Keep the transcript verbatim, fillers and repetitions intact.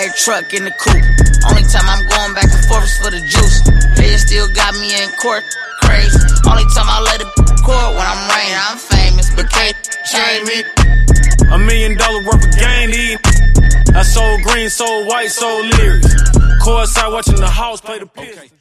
Red truck in the coupe. Only time I'm going back and forth is for the juice. They still got me in court. Crazy. Only time I let it court when I'm raining. I'm famous, but can't change me. A million dollar worth of game to eat. I sold green, sold white, sold lyrics. Courtside watching the house play the pitch.